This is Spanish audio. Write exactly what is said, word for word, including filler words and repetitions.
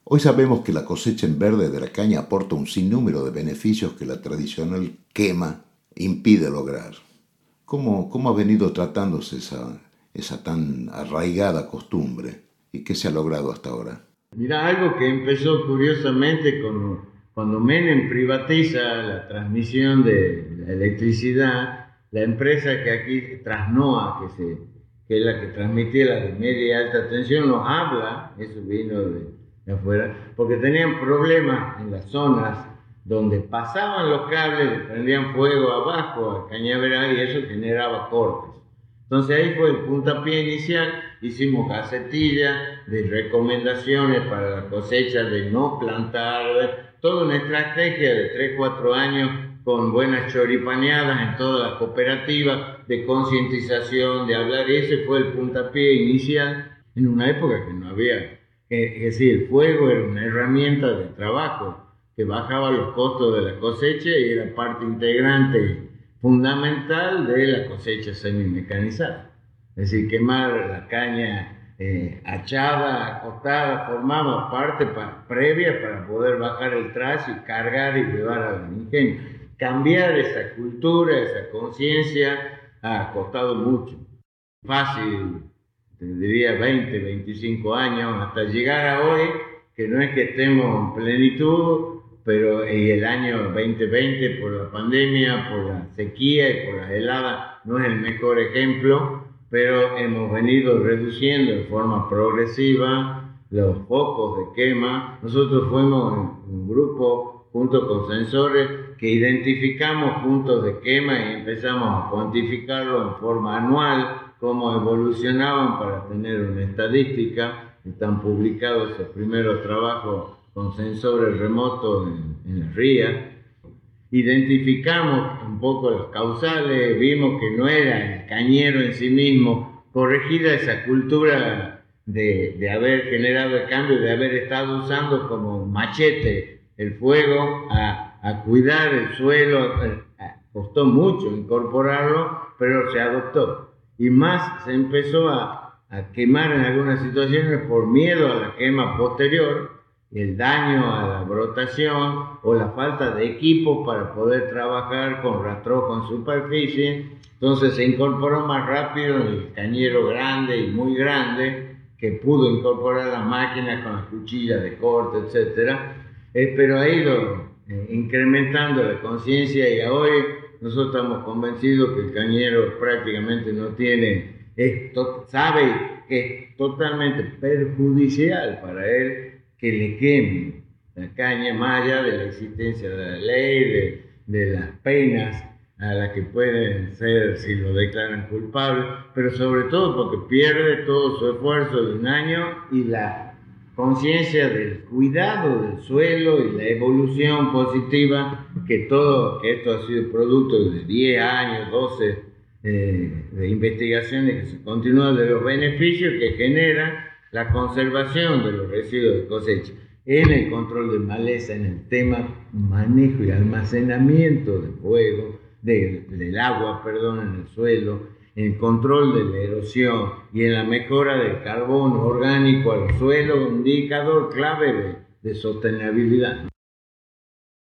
Hoy sabemos que la cosecha en verde de la caña aporta un sinnúmero de beneficios que la tradicional quema impide lograr. ¿Cómo, cómo ha venido tratándose esa, esa tan arraigada costumbre y qué se ha logrado hasta ahora? Mira, algo que empezó curiosamente con, cuando Menem privatiza la transmisión de la electricidad, la empresa que aquí, Trasnoa, que, se, que es la que transmitía la de media y alta tensión, nos habla, eso vino de, de afuera, porque tenían problemas en las zonas donde pasaban los cables, le prendían fuego abajo al cañaveral y eso generaba cortes. Entonces ahí fue el puntapié inicial, hicimos gacetilla de recomendaciones para la cosecha, de no plantar, toda una estrategia de tres cuatro años con buenas choripaneadas en toda la cooperativa, de concientización, de hablar, y ese fue el puntapié inicial en una época que no había, es decir, el fuego era una herramienta de trabajo que bajaba los costos de la cosecha y era parte integrante fundamental de la cosecha semimecanizada. Es decir, quemar la caña eh, achada, acostada, formaba parte pa, previa para poder bajar el trazo y cargar y llevar al ingenio. Cambiar esa cultura, esa conciencia, ha costado mucho. Fácil, te diría veinte, veinticinco años, hasta llegar a hoy, que no es que estemos en plenitud, pero en el año veinte veinte, por la pandemia, por la sequía y por las heladas, no es el mejor ejemplo, pero hemos venido reduciendo de forma progresiva los focos de quema. Nosotros fuimos un grupo junto con sensores que identificamos puntos de quema y empezamos a cuantificarlo en forma anual, cómo evolucionaban para tener una estadística. Están publicados esos primeros trabajos con sensores remotos en, en la ría. Identificamos un poco las causales, vimos que no era el cañero en sí mismo, corregida esa cultura de, de haber generado el cambio, de haber estado usando como machete el fuego a, a cuidar el suelo, a, costó mucho incorporarlo, pero se adoptó. Y más se empezó a, a quemar en algunas situaciones por miedo a la quema posterior, el daño a la brotación o la falta de equipos para poder trabajar con rastrojo en superficie. Entonces se incorporó más rápido el cañero grande y muy grande, que pudo incorporar las máquinas con las cuchillas de corte, etcétera. Eh, pero ha ido eh, incrementando la conciencia y hoy nosotros estamos convencidos que el cañero prácticamente no tiene, es to, sabe que es totalmente perjudicial para él que le quemen la caña, más allá de la existencia de la ley, de, de las penas a las que pueden ser si lo declaran culpable, pero sobre todo porque pierde todo su esfuerzo de un año y la conciencia del cuidado del suelo y la evolución positiva que todo, que esto ha sido producto de diez años, doce eh, de investigaciones que se continúan, de los beneficios que genera la conservación de los residuos de cosecha, en el control de maleza, en el tema manejo y almacenamiento de fuego, de, del agua, perdón, en el suelo, en el control de la erosión y en la mejora del carbono orgánico al suelo, un indicador clave de, de sostenibilidad, ¿no?